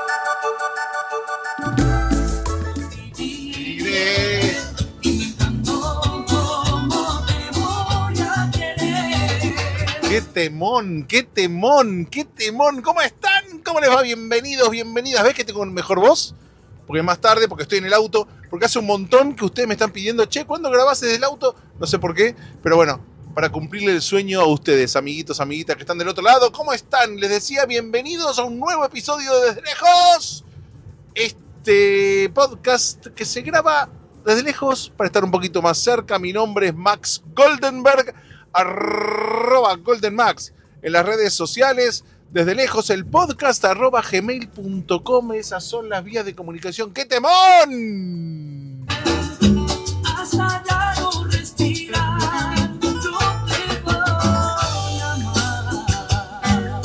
¡Qué temón! ¡Qué temón! ¡Qué temón! ¿Cómo están? ¿Cómo les va? Bienvenidos, bienvenidas. ¿Ves que tengo mejor voz? Porque más tarde, porque estoy en el auto, porque hace un montón que ustedes me están pidiendo, che, ¿cuándo grabás desde el auto? No sé por qué, pero bueno, para cumplirle el sueño a ustedes, amiguitos, amiguitas que están del otro lado. ¿Cómo están? Les decía, bienvenidos a un nuevo episodio de Desde Lejos. Este podcast que se graba desde lejos para estar un poquito más cerca. Mi nombre es Max Goldenberg, @GoldenMax en las redes sociales. Desde lejos el podcast @gmail.com. Esas son las vías de comunicación. ¡Qué temón! Hasta ya no respirar, yo te voy a amar.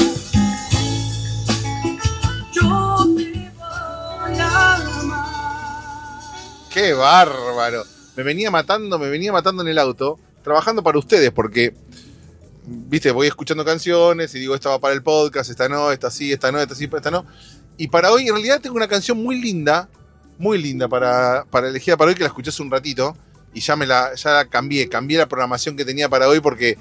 Yo te voy a amar. ¡Qué bárbaro! Me venía matando en el auto, trabajando para ustedes, porque, viste, voy escuchando canciones y digo, esta va para el podcast, esta no, esta sí, esta no, esta sí, esta no. Y para hoy, en realidad, tengo una canción muy linda para elegir para hoy, que la escuché hace un ratito, y ya la cambié la programación que tenía para hoy, porque...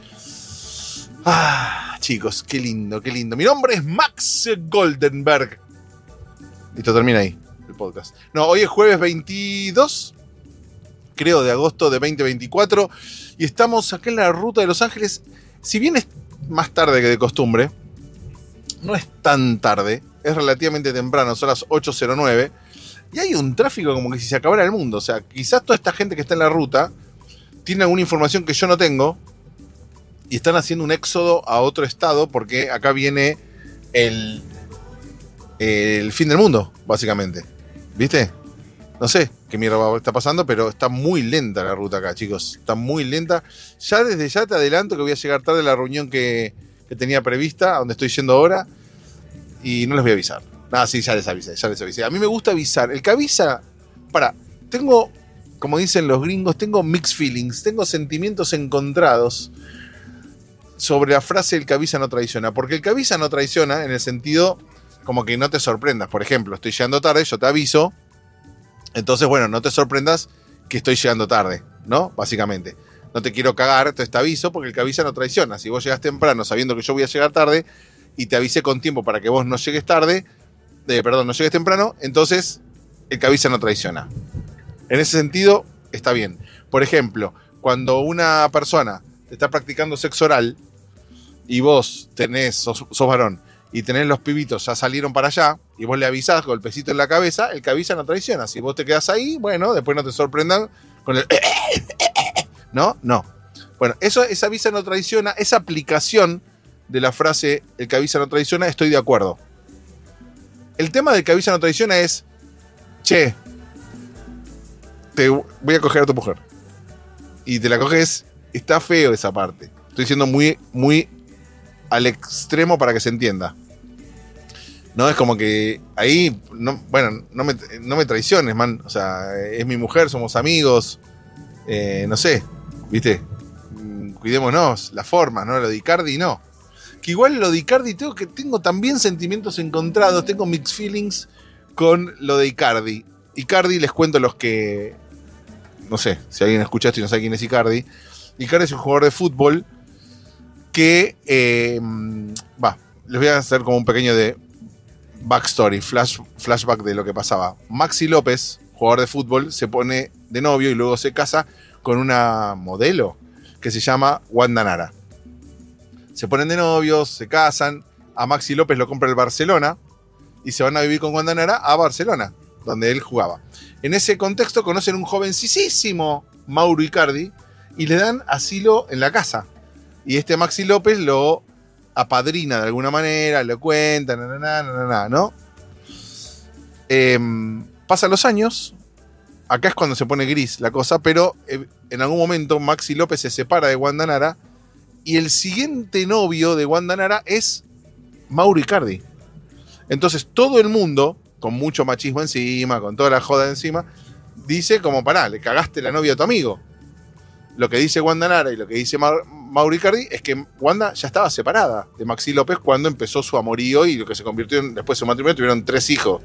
chicos, qué lindo, qué lindo. Mi nombre es Max Goldenberg. Listo, termina ahí el podcast. No, hoy es jueves 22, creo, de agosto de 2024, y estamos acá en la ruta de Los Ángeles. Si bien es más tarde que de costumbre, no es tan tarde, es relativamente temprano, son las 8:09, y hay un tráfico como que si se acabara el mundo. O sea, quizás toda esta gente que está en la ruta tiene alguna información que yo no tengo, y están haciendo un éxodo a otro estado, porque acá viene el fin del mundo, básicamente. ¿Viste? No sé qué mierda está pasando, pero está muy lenta la ruta acá, chicos. Está muy lenta. Ya desde ya te adelanto que voy a llegar tarde a la reunión que tenía prevista, a donde estoy yendo ahora, y no les voy a avisar. Sí, ya les avisé. A mí me gusta avisar. El que avisa... tengo, como dicen los gringos, tengo mixed feelings, tengo sentimientos encontrados sobre la frase el que avisa no traiciona. Porque el que avisa no traiciona en el sentido como que no te sorprendas. Por ejemplo, estoy llegando tarde, yo te aviso. Entonces, bueno, no te sorprendas que estoy llegando tarde, ¿no? Básicamente. No te quiero cagar, entonces te aviso, porque el que avisa no traiciona. Si vos llegas temprano sabiendo que yo voy a llegar tarde y te avisé con tiempo para que vos no llegues no llegues temprano, entonces el que avisa no traiciona. En ese sentido, está bien. Por ejemplo, cuando una persona te está practicando sexo oral y vos sos varón, y tenés los pibitos, ya salieron para allá, y vos le avisás, golpecito en la cabeza, el que avisa no traiciona. Si vos te quedás ahí, bueno, después no te sorprendan con el... ¿No? Bueno, esa avisa no traiciona, esa aplicación de la frase el que avisa no traiciona, estoy de acuerdo. El tema del que avisa no traiciona es, che, te voy a coger a tu mujer. Y te la coges, está feo esa parte. Estoy siendo muy, muy al extremo para que se entienda. No es como que ahí, no me traiciones, man. O sea, es mi mujer, somos amigos. No sé, ¿viste? Cuidémonos, la forma, ¿no? Lo de Icardi, no. Que igual lo de Icardi tengo también sentimientos encontrados, tengo mixed feelings con lo de Icardi. Icardi, les cuento los que... No sé, si alguien escucha esto y no sabe quién es Icardi. Icardi es un jugador de fútbol que, les voy a hacer como un pequeño de backstory, flashback de lo que pasaba. Maxi López, jugador de fútbol, se pone de novio y luego se casa con una modelo que se llama Wanda Nara. Se ponen de novios, se casan, a Maxi López lo compra el Barcelona y se van a vivir con Wanda Nara a Barcelona, donde él jugaba. En ese contexto conocen un jovencísimo Mauro Icardi y le dan asilo en la casa. Y este Maxi López lo apadrina de alguna manera, lo cuenta, ¿no? Pasan los años, acá es cuando se pone gris la cosa, pero en algún momento Maxi López se separa de Wanda Nara y el siguiente novio de Wanda Nara es Mauro Icardi. Entonces todo el mundo, con mucho machismo encima, con toda la joda encima, dice como, pará, le cagaste la novia a tu amigo. Lo que dice Wanda Nara y lo que dice Mauricardi es que Wanda ya estaba separada de Maxi López cuando empezó su amorío y lo que se convirtió en, después de su matrimonio, tuvieron 3 hijos.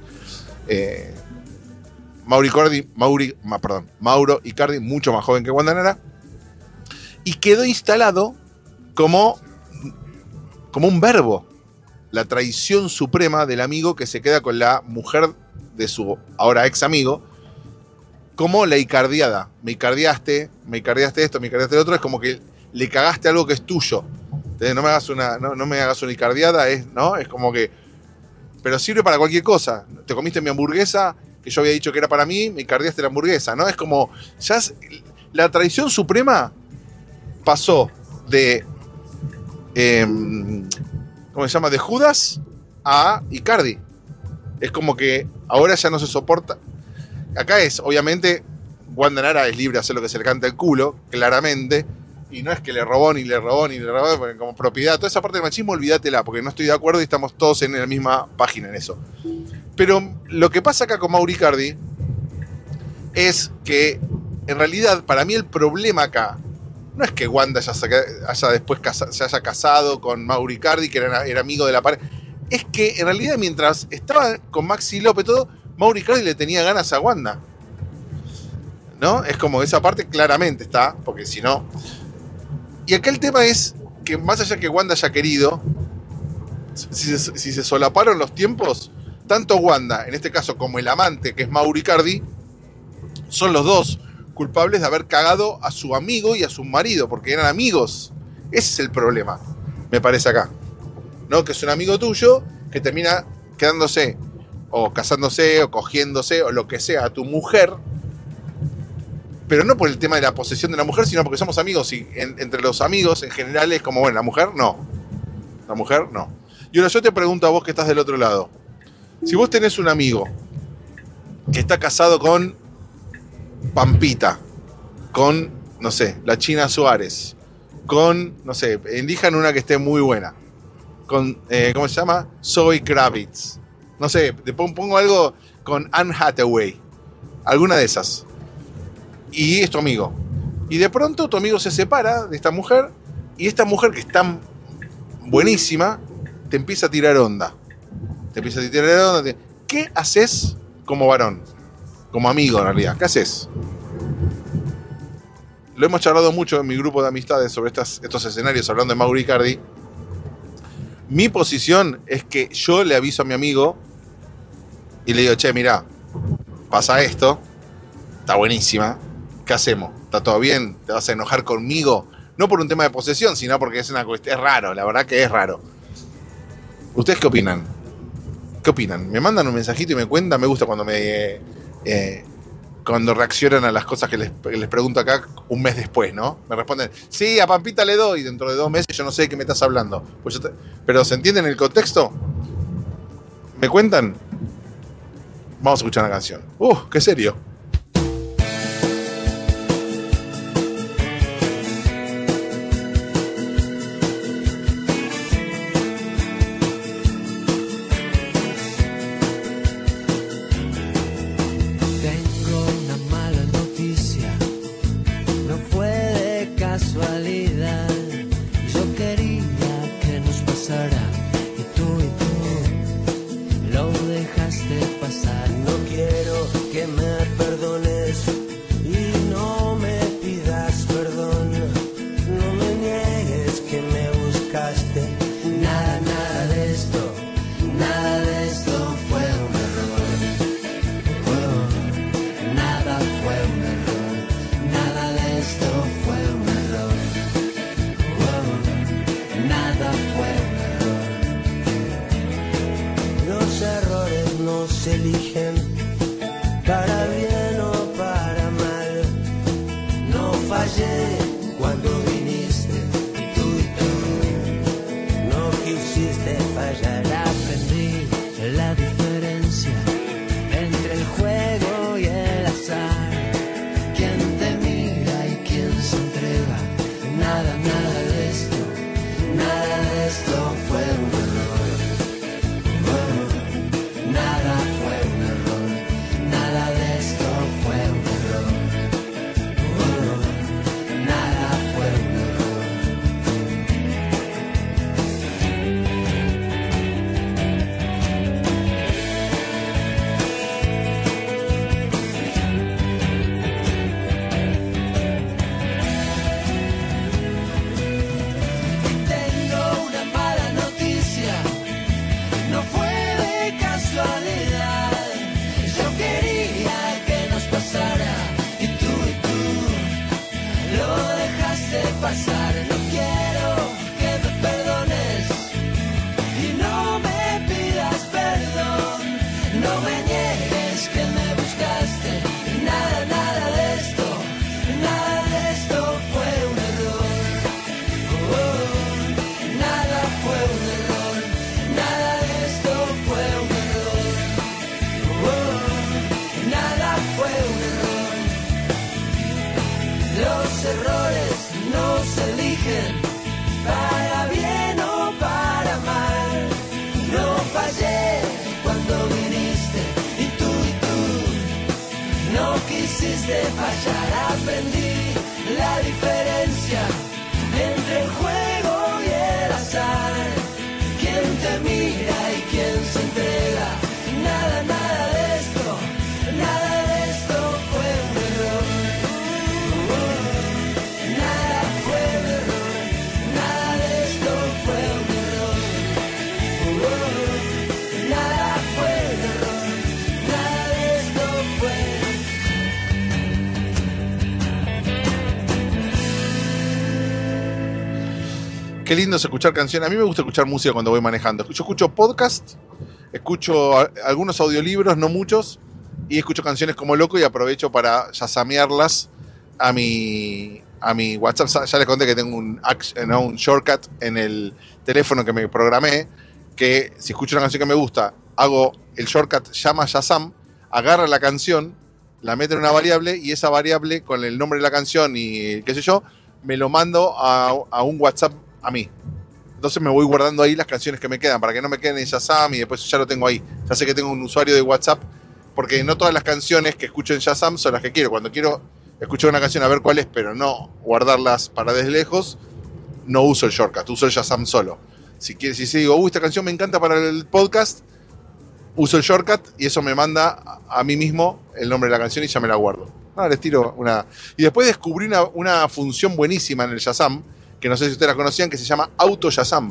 Mauro Icardi, mucho más joven que Wanda Nara, y quedó instalado como un verbo, la traición suprema del amigo que se queda con la mujer de su ahora ex amigo, como la icardiada. Me icardiaste esto, me icardiaste lo otro, es como que le cagaste algo que es tuyo. Entonces, no me hagas una icardiada, ¿no? Es como que, pero sirve para cualquier cosa. Te comiste mi hamburguesa, que yo había dicho que era para mí, me icardiaste la hamburguesa, ¿no? Es como, la traición suprema pasó de, ¿cómo se llama? De Judas a Icardi. Es como que ahora ya no se soporta. Acá es, obviamente, Wanda Nara es libre de hacer lo que se le canta el culo, claramente, y no es que le robó, porque como propiedad, toda esa parte del machismo, olvídatela, porque no estoy de acuerdo y estamos todos en la misma página en eso. Pero lo que pasa acá con Mauricardi es que, en realidad, para mí el problema acá no es que Wanda haya después se haya casado con Mauricardi, que era amigo de la pareja. Es que, en realidad, mientras estaba con Maxi López todo, Mauricardi le tenía ganas a Wanda, ¿no? Es como esa parte claramente está, porque si no... Y acá el tema es que más allá que Wanda haya querido, si se solaparon los tiempos, tanto Wanda, en este caso, como el amante, que es Mauricardi, son los dos culpables de haber cagado a su amigo y a su marido, porque eran amigos. Ese es el problema, me parece acá, ¿no? Que es un amigo tuyo que termina quedándose o casándose o cogiéndose o lo que sea a tu mujer, pero no por el tema de la posesión de la mujer, sino porque somos amigos y entre los amigos en general es como, bueno, la mujer no. Y ahora yo te pregunto a vos que estás del otro lado, si vos tenés un amigo que está casado con Pampita, con, no sé, la China Suárez, con, no sé, elijan una que esté muy buena, con, ¿cómo se llama? Zoe Kravitz, no sé, pongo algo con Anne Hathaway, alguna de esas, y es tu amigo, y de pronto tu amigo se separa de esta mujer, y esta mujer que es tan buenísima te empieza a tirar onda, ¿qué haces como varón? Como amigo, en realidad, ¿qué haces? Lo hemos charlado mucho en mi grupo de amistades sobre estos escenarios, hablando de Mauricardi. Mi posición es que yo le aviso a mi amigo y le digo, che, mirá, pasa esto, está buenísima, ¿qué hacemos? ¿Está todo bien? ¿Te vas a enojar conmigo? No por un tema de posesión, sino porque es una cuestión, es raro, la verdad que es raro. ¿Ustedes qué opinan? Me mandan un mensajito y me cuentan, me gusta cuando cuando reaccionan a las cosas que les pregunto acá un mes después, ¿no? Me responden, sí, a Pampita le doy, dentro de 2 meses yo no sé de qué me estás hablando. Pues pero ¿se entienden el contexto? ¿Me cuentan? Vamos a escuchar una canción. ¡Qué serio! Nada fue un error, nada de esto No me niegues que me buscaste. Nada, nada de esto fue un error. Nada fue un error. Nada de esto fue un error. Nada fue un error. Los errores no se eligen para bien o para mal. No fallé cuando viniste y tú no quisiste fallar. Aprendí la diferencia entre el juego y el azar. Quien te mira y quien se entrega. Nada, nada de esto fue un error. Nada fue un error. Nada de esto fue un error. Nada fue un error. Nada de esto fue. Qué lindo es escuchar canciones. A mí me gusta escuchar música cuando voy manejando. Yo escucho podcast, escucho algunos audiolibros, no muchos, y escucho canciones como loco y aprovecho para yasamearlas a mi WhatsApp. Ya les conté que tengo un shortcut en el teléfono que me programé, que si escucho una canción que me gusta, hago el shortcut, llama Shazam, agarra la canción, la mete en una variable y esa variable con el nombre de la canción y qué sé yo, me lo mando a un WhatsApp a mí. Entonces me voy guardando ahí las canciones que me quedan para que no me queden en Shazam y después ya lo tengo ahí. Ya sé que tengo un usuario de WhatsApp porque no todas las canciones que escucho en Shazam son las que quiero. Cuando quiero escuchar una canción a ver cuál es, pero no guardarlas para desde lejos, no uso el shortcut, uso el Shazam solo. Si digo, esta canción me encanta para el podcast, uso el shortcut y eso me manda a mí mismo el nombre de la canción y ya me la guardo. Les tiro una. Y después descubrí una función buenísima en el Shazam, que no sé si ustedes la conocían, que se llama Auto Shazam.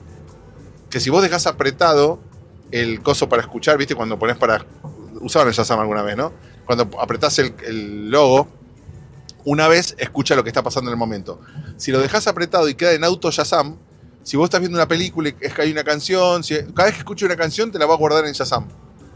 Que si vos dejás apretado el coso para escuchar, ¿viste? Cuando pones para... Usaban el Shazam alguna vez, ¿no? Cuando apretás el logo, una vez escucha lo que está pasando en el momento. Si lo dejás apretado y queda en Auto Shazam, si vos estás viendo una película y es que hay una canción, cada vez que escuches una canción te la vas a guardar en Shazam.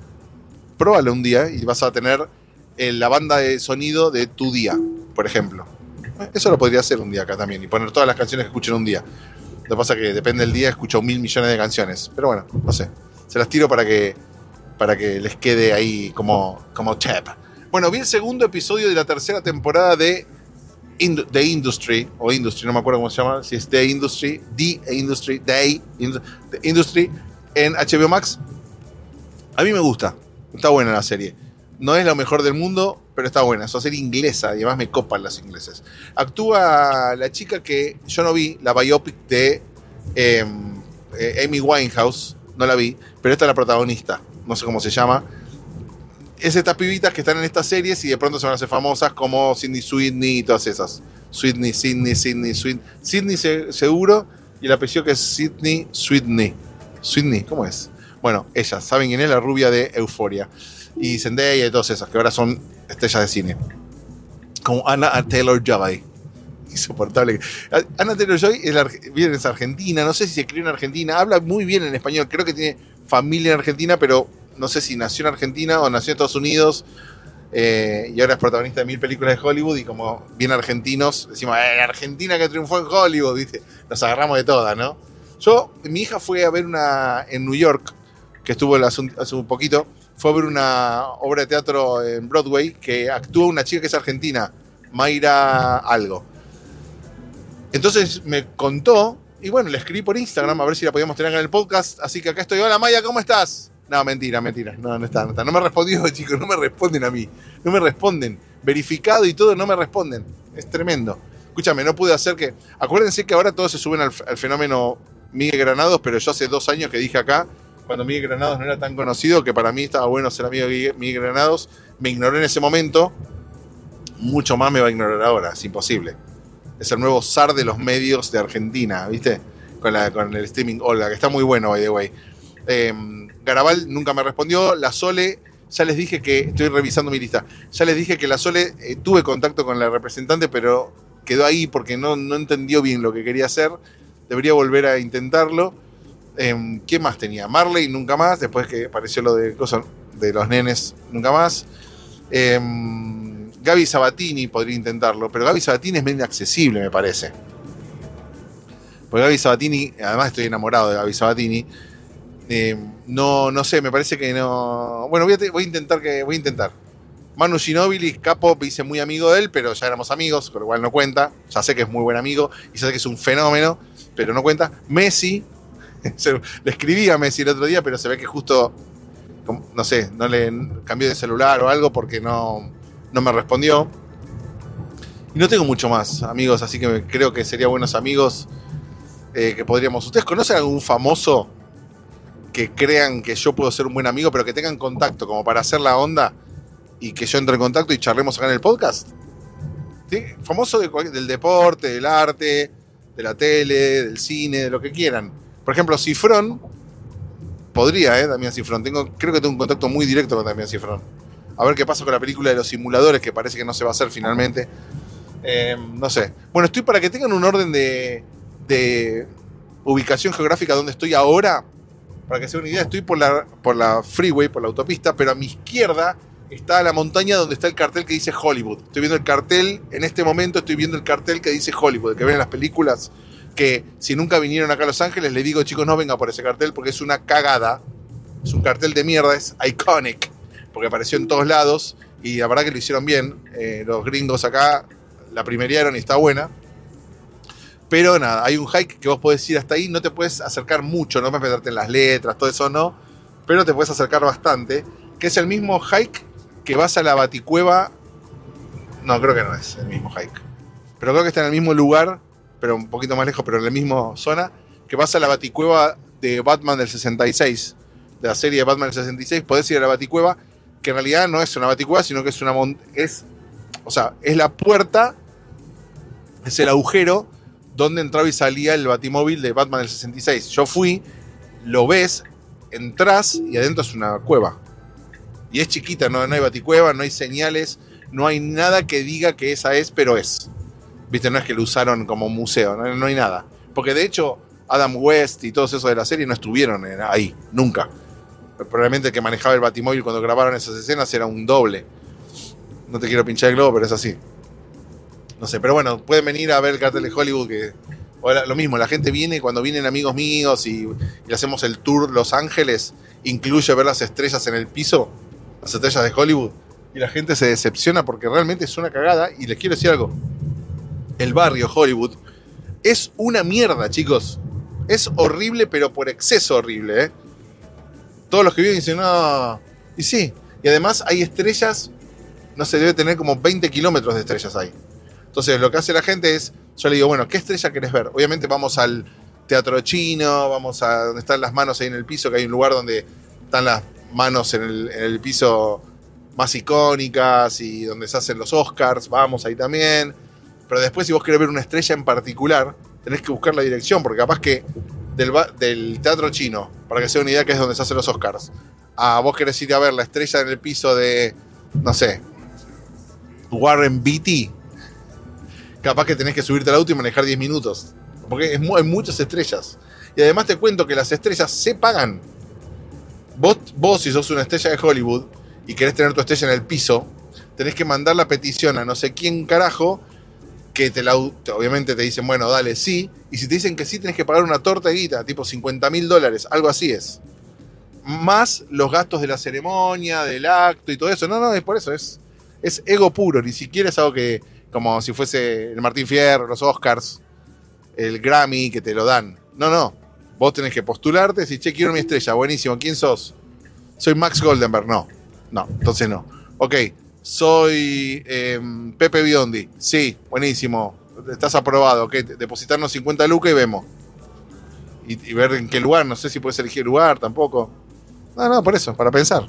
Próbalo un día y vas a tener la banda de sonido de tu día, por ejemplo. Eso lo podría hacer un día acá también y poner todas las canciones que escucho en un día. Lo que pasa es que depende del día, escucho 1.000 millones de canciones. Pero bueno, no sé. Se las tiro para que les quede ahí como tap. Bueno, vi el segundo episodio de la tercera temporada de The Industry, o Industry, no me acuerdo cómo se llama, si es The Industry, The Industry, en HBO Max. A mí me gusta, está buena la serie. No es lo mejor del mundo, pero está buena. Es una serie inglesa y además me copan las ingleses. Actúa la chica que yo no vi, la biopic de Amy Winehouse, no la vi, pero esta es la protagonista, no sé cómo se llama. Es estas pibitas que están en estas series y de pronto se van a hacer famosas como Sydney Sweeney y todas esas. Sydney seguro, y el apellido que es Sydney Sweeney, ¿cómo es? Bueno, ellas, ¿saben quién es? La rubia de Euphoria. Y Zendaya y todas esas, que ahora son estrellas de cine. Como Anna Taylor-Joy. Insoportable. Anna Taylor-Joy es argentina, no sé si se crió en Argentina, habla muy bien en español, creo que tiene familia en Argentina, pero no sé si nació en Argentina o nació en Estados Unidos, y ahora es protagonista de 1000 películas de Hollywood, y como bien argentinos, decimos, Argentina que triunfó en Hollywood, ¿viste? Nos agarramos de todas, ¿no? Mi hija fue a ver una en New York, que estuvo hace un poquito, fue a ver una obra de teatro en Broadway, que actúa una chica que es argentina, Mayra algo. Entonces me contó, y bueno, le escribí por Instagram a ver si la podíamos tener en el podcast, así que acá estoy. Hola Maya, ¿cómo estás? No, mentira, no está. No me respondió, chicos, no me responden a mí, no me responden, verificado y todo, no me responden, es tremendo. Escúchame, no pude hacer que, acuérdense que ahora todos se suben al fenómeno Miguel Granados, pero yo hace 2 años que dije acá, cuando Miguel Granados no era tan conocido, que para mí estaba bueno ser amigo de Miguel Granados, me ignoró en ese momento, mucho más me va a ignorar ahora, es imposible. Es el nuevo zar de los medios de Argentina, ¿viste? Con el streaming. Hola, que está muy bueno, by the way. Garabal nunca me respondió. La Sole, ya les dije que, estoy revisando mi lista, ya les dije que la Sole, tuve contacto con la representante, pero quedó ahí porque no entendió bien lo que quería hacer. Debería volver a intentarlo. ¿Qué más tenía? Marley, nunca más, después que apareció lo de de los nenes nunca más. Gaby Sabatini podría intentarlo, pero Gaby Sabatini es medio inaccesible, me parece. Porque Gaby Sabatini, además estoy enamorado de Gaby Sabatini. No sé, me parece que no. Bueno, voy a intentar. Manu Ginóbili, capo, me hice muy amigo de él, pero ya éramos amigos, con lo cual no cuenta. Ya sé que es muy buen amigo y ya sé que es un fenómeno, pero no cuenta. Messi, le escribí a Messi el otro día, pero se ve que justo, no sé, no le cambió de celular o algo porque no me respondió. Y no tengo mucho más amigos, así que creo que sería buenos amigos que podríamos. ¿Ustedes conocen algún famoso que crean que yo puedo ser un buen amigo, pero que tengan contacto como para hacer la onda y que yo entre en contacto y charlemos acá en el podcast? ¿Sí? Famoso del deporte, del arte, de la tele, del cine, de lo que quieran. Por ejemplo, Cifrón, podría, Damián Cifrón. Creo que tengo un contacto muy directo con Damián Cifrón. A ver qué pasa con la película de los simuladores, que parece que no se va a hacer finalmente. No sé. Bueno, estoy para que tengan un orden de ubicación geográfica donde estoy ahora. Para que se den una idea, estoy por la freeway, por la autopista, pero a mi izquierda está la montaña donde está el cartel que dice Hollywood. Estoy viendo el cartel, en este momento estoy viendo el cartel que dice Hollywood, que ven en las películas, que si nunca vinieron acá a Los Ángeles, les digo, chicos, no vengan por ese cartel porque es una cagada. Es un cartel de mierda, es iconic, porque apareció en todos lados y la verdad que lo hicieron bien. Los gringos acá la primerearon y está buena. Pero nada, hay un hike que vos podés ir hasta ahí, no te puedes acercar mucho, no puedes meterte en las letras, todo eso no, pero te puedes acercar bastante, que es el mismo hike que vas a la Baticueva. No, creo que no es el mismo hike, pero creo que está en el mismo lugar, pero un poquito más lejos, pero en la misma zona, que vas a la Baticueva de Batman del 66, de la serie de Batman del 66, podés ir a la Baticueva, que en realidad no es una Baticueva, sino que es es la puerta, es el agujero donde entraba y salía el Batimóvil de Batman del 66. Yo fui, lo ves, entras y adentro es una cueva. Y es chiquita, no hay baticueva, no hay señales, no hay nada que diga que esa es, pero es. Viste, no es que lo usaron como museo, no hay nada. Porque de hecho, Adam West y todos esos de la serie no estuvieron ahí, nunca. Probablemente el que manejaba el Batimóvil cuando grabaron esas escenas era un doble. No te quiero pinchar el globo, pero es así. No sé, pero bueno, pueden venir a ver el cartel de Hollywood, que lo mismo, la gente viene, cuando vienen amigos míos y hacemos el tour Los Ángeles, incluye ver las estrellas en el piso, las estrellas de Hollywood, y la gente se decepciona porque realmente es una cagada. Y les quiero decir algo, el barrio Hollywood es una mierda, chicos, es horrible, pero por exceso horrible, Todos los que viven dicen, no, y sí, y además hay estrellas, no sé, debe tener como 20 kilómetros de estrellas ahí. Entonces lo que hace la gente es, yo le digo, bueno, ¿qué estrella querés ver? Obviamente vamos al Teatro Chino, vamos a donde están las manos ahí en el piso, que hay un lugar donde están las manos en el piso más icónicas y donde se hacen los Oscars, vamos ahí también. Pero después si vos querés ver una estrella en particular, tenés que buscar la dirección, porque capaz que del Teatro Chino, para que sea una idea que es donde se hacen los Oscars, vos querés ir a ver la estrella en el piso de, no sé, Warren Beatty, capaz que tenés que subirte al auto y manejar 10 minutos. Porque hay muchas estrellas. Y además te cuento que las estrellas se pagan. Vos si sos una estrella de Hollywood y querés tener tu estrella en el piso, tenés que mandar la petición a no sé quién carajo, que obviamente te dicen, bueno, dale, sí. Y si te dicen que sí, tenés que pagar una torta de guita, tipo $50,000, algo así es. Más los gastos de la ceremonia, del acto y todo eso. No, es por eso, es ego puro. Ni siquiera es algo que, como si fuese el Martín Fierro, los Oscars, el Grammy, que te lo dan. No. Vos tenés que postularte, decir, che, quiero mi estrella, buenísimo, ¿quién sos? Soy Max Goldenberg. No, entonces no. Ok, soy Pepe Biondi. Sí, buenísimo, estás aprobado. Ok, depositarnos 50 lucas y vemos. Y ver en qué lugar, no sé si puedes elegir lugar tampoco. No, por eso, para pensar.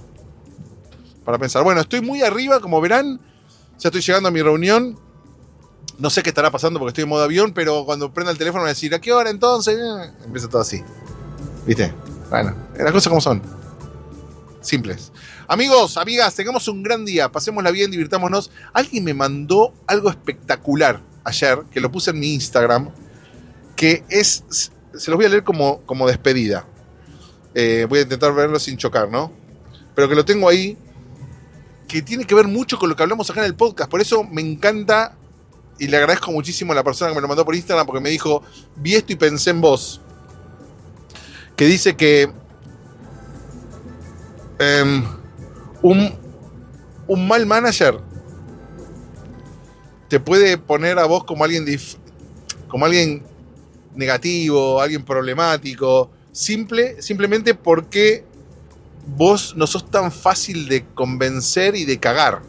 Bueno, estoy muy arriba, como verán. Ya estoy llegando a mi reunión. No sé qué estará pasando porque estoy en modo avión, pero cuando prenda el teléfono me va a decir, ¿a qué hora entonces? Empieza todo así. ¿Viste? Bueno, las cosas como son. Simples. Amigos, amigas, tengamos un gran día. Pasémosla bien, divirtámonos. Alguien me mandó algo espectacular ayer, que lo puse en mi Instagram, que es... Se los voy a leer como despedida. Voy a intentar verlo sin chocar, ¿no? pero que lo tengo ahí, que tiene que ver mucho con lo que hablamos acá en el podcast. Por eso me encanta y le agradezco muchísimo a la persona que me lo mandó por Instagram, porque me dijo, vi esto y pensé en vos. Que dice que un mal manager te puede poner a vos como alguien negativo, alguien problemático, simplemente porque vos no sos tan fácil de convencer y de cagar.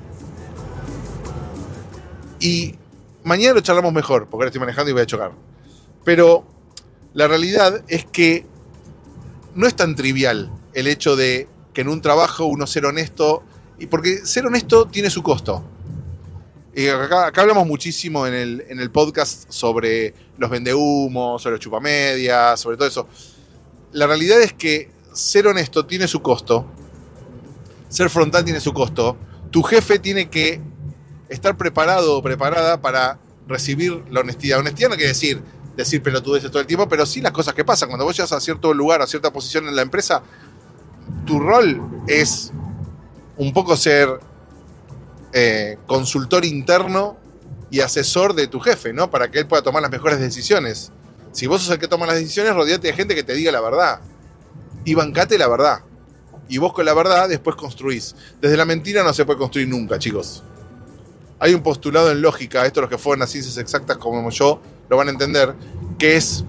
Y mañana lo charlamos mejor, porque ahora estoy manejando y voy a chocar. Pero la realidad es que no es tan trivial el hecho de que en un trabajo uno ser honesto, y porque ser honesto tiene su costo. Y acá hablamos muchísimo en el podcast sobre los vendehumos, sobre los chupamedias, sobre todo eso. La realidad es que ser honesto tiene su costo, ser frontal tiene su costo. Tu jefe tiene que estar preparado o preparada para recibir la honestidad. Honestidad no quiere decir pelotudeces todo el tiempo, pero sí las cosas que pasan. Cuando vos llegas a cierto lugar, a cierta posición en la empresa, tu rol es un poco ser consultor interno y asesor de tu jefe, ¿no? Para que él pueda tomar las mejores decisiones. Si vos sos el que toma las decisiones, rodeate de gente que te diga la verdad. Y bancate la verdad. Y vos con la verdad después construís. Desde la mentira no se puede construir nunca, chicos. Hay un postulado en lógica, esto los que fueron a ciencias exactas como yo lo van a entender, que es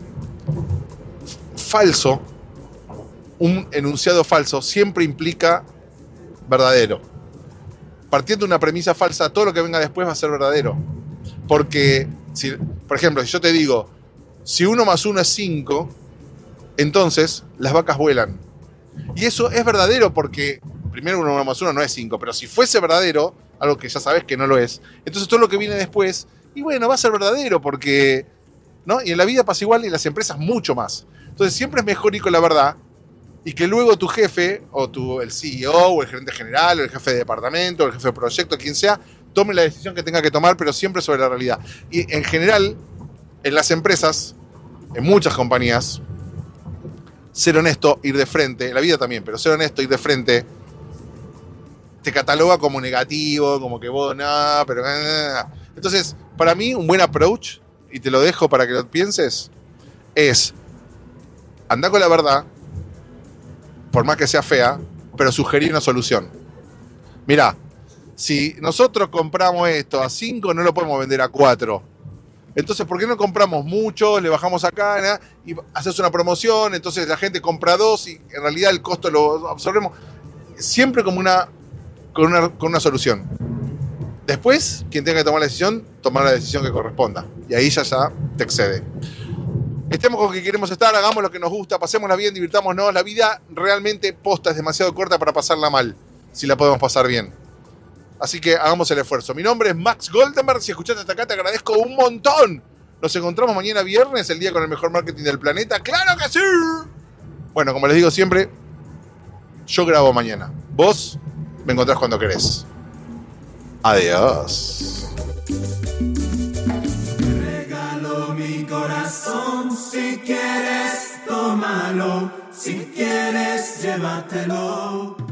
falso. Un enunciado falso siempre implica verdadero. Partiendo de una premisa falsa, todo lo que venga después va a ser verdadero. Porque, por ejemplo, si yo te digo, si 1 más 1 es 5, entonces las vacas vuelan. Y eso es verdadero porque, primero 1 más 1 no es 5, pero si fuese verdadero, algo que ya sabes que no lo es, entonces todo lo que viene después, y bueno, va a ser verdadero porque, ¿no? Y en la vida pasa igual y en las empresas mucho más. Entonces siempre es mejor ir con la verdad y que luego tu jefe, o el CEO, o el gerente general, o el jefe de departamento, o el jefe de proyecto, quien sea, tome la decisión que tenga que tomar, pero siempre sobre la realidad. Y en general, en las empresas, en muchas compañías, ser honesto, ir de frente, en la vida también, pero ser honesto, ir de frente, te cataloga como negativo, como que vos no, pero... Entonces, para mí, un buen approach, y te lo dejo para que lo pienses, es andar con la verdad, por más que sea fea, pero sugerir una solución. Mirá, si nosotros compramos esto a 5, no lo podemos vender a 4. Entonces, ¿por qué no compramos mucho? Le bajamos acá, y haces una promoción, entonces la gente compra 2 y en realidad el costo lo absorbemos. Siempre como con una solución. Después, quien tenga que tomar la decisión, tomar la decisión que corresponda. Y ahí ya te excede. Estemos con que queremos estar, hagamos lo que nos gusta, pasémosla bien, divirtámonos. La vida realmente posta es demasiado corta para pasarla mal, si la podemos pasar bien. Así que hagamos el esfuerzo. Mi nombre es Max Goldenberg. Si escuchaste hasta acá, te agradezco un montón. Nos encontramos mañana viernes, el día con el mejor marketing del planeta. ¡Claro que sí! Bueno, como les digo siempre, yo grabo mañana. Vos me encontrás cuando querés. Adiós. Regalo mi corazón, si quieres, tómalo. Si quieres, llévatelo.